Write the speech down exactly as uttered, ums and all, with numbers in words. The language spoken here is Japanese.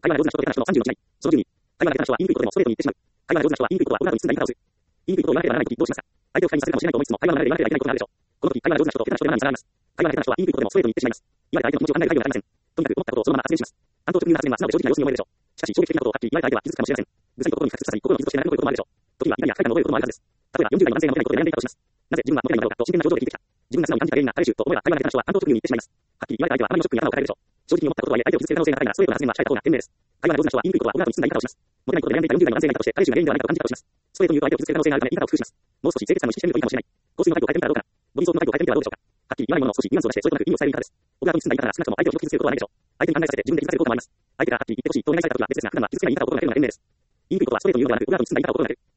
会話が上手な人と下手な人のさんじゅうの違い。そのじゅうに、会話が下手な人は言いにくいことでもストレートに言ってしまう。会話が上手な人は言いにくいことはオブラートに包んだ言い方をする。言いにくいことを言わなければならないときどうしますか。相手を不快にさせるかもしれないと思いつつも、会話の流れで言わなければいけないことがあるでしょう。この時、会話が上手な人と下手な人で何に差があります。会話が下手な人は言いにくいことでもストレートに言ってしまいます。言われた相手の気持ちを考える必要がありません。とにかく思ったことをそのまま発言します。単刀直入な発言は素直で正直な様子に思えるでしょう。しかし、衝撃的なことをはっきり言われた相手は傷つくかもしれません。具体と心に屈さずに心に傷として悩むこともあるでしょう。時には怒りや不快感の覚えることもあるはずです。例えば、よんじゅう代の男性がモテないことで悩んでいたとします。なぜ自分はモテないのだろうかと真剣な表情で聞いてきた。自分が素直に感じた原因が彼氏と思えば会話が下手な人は単刀直入に言ってしまいます。はっきり言われた相手はあまりのショックに頭を抱えるでしょう。正直に思ったことを言え相手を傷つける可能性が高いが、ストレートな発言は控えた方が賢明です。会話が上手な人は言いにくいことはオブラートに包んだ言い方をします。モテないことで悩んでいたよんじゅう代の男性がいたとして、彼氏が原因ではないかと感じたとします。ストレートに言うと相手を傷つける可能性があるため言い方を工夫します。もう少し清潔さを意識してみるといいかもしれない。香水のタイプを変えてみたらどうかな。ボディーソープのタイプを変えてみてはどうでしょうか。はっきり言わないものを少しニュアンスを出して、それとなく意味を伝える言い方です。オブラートに包んだ言い方なら少なくとも相手を傷つけることはないでしょう。相手に考えさせて自分で気づかせることもあります。相手がはっきり言ってほしいとお願いされたときは別ですが、普段は傷つけない言い方を心がけるのが賢明です。言いにくいことはストレートに言うのではなく、オブラートに包んだ言い方を心がける。